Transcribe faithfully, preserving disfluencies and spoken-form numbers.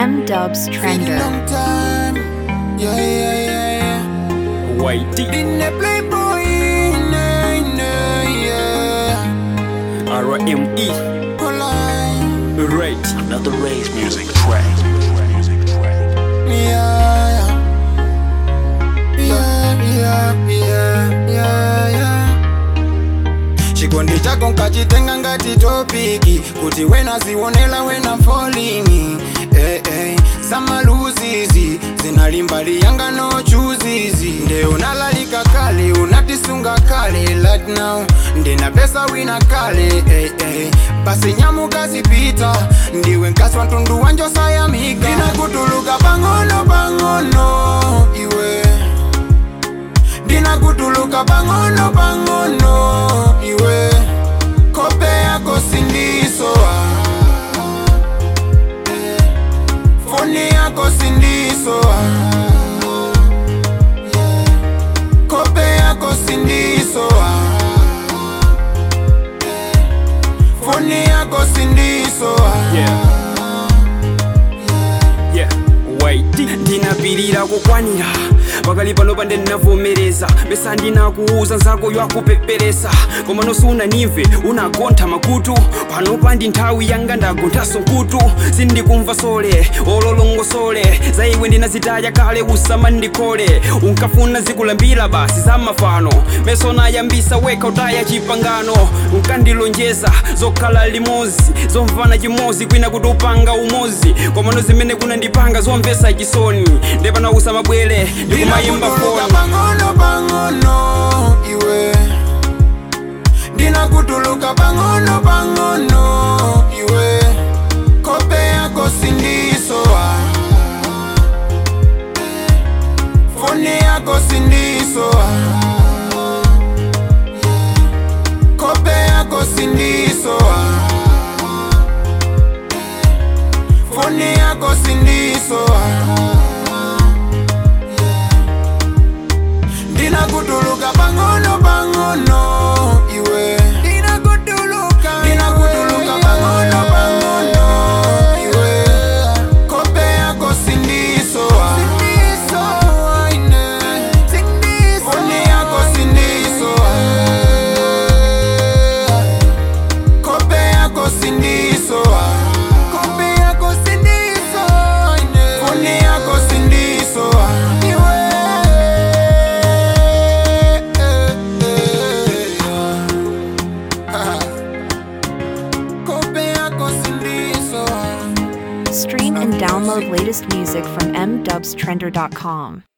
M Dubs Trender. Long time. Yeah, yeah, yeah, yeah. Whitey. In the Playboy, nah, nah, yeah. R M E. Polite. Right. Another Ray's music track. Yeah, yeah, yeah, yeah, yeah, yeah. Chikondi chako nkachitenga ngati topiki kuti wena zionela wena falling. Eh, eh, samaluzizi zinalimbali yanga no chuzizi nde unalalika kale unatisunga kale right now ndina pesa wina kale eh, eh. Basi nyamuka zipita ndiwe nkasi wantundu wanjo sayamika ndina kutuluka pangono pangono iwe ndina kutuluka pangono pangono iwe kope yako sindiso foni yako sindiso kope yako sindiso foni yako sindiso Yeah. Yeah. Whitey. Ndinapirira kukwanira pakali pano pande ndinavomereza besa ndinakuuza nzako yakupeperesa koma nosuna nimve unagontha makutu pano pandi nthawi yanga ndagonthaso nkutu sindikumva sole ololongo sole zaiwe ndinazitaya kale usama ndikole unkafuna zikulambira basi zamafano meso nayambisa weka utaya chipangano unkandilonjeza zokhala limozi zomvana chimozi kwina kuti upanga umozi koma nozimene kunandipanga zomvesa chisoni ndepana usama bwele ndikumayimba foni pangono pangono iwe ndina kutuluka pangono pangono iwe kope yako sindiso foni yako sindiso kope yako sindiso foni yako sindiso ndina kutuluka pangono pangono iwe ndina kutuluka ndina kutuluka pangono pangono iwe kope yako sindiso sindiso aine sindiso foni yako sindiso kope yako sindiso kope yako sindiso aine foni yako sindiso iwe Stream and download latest music from m dubs trender dot com.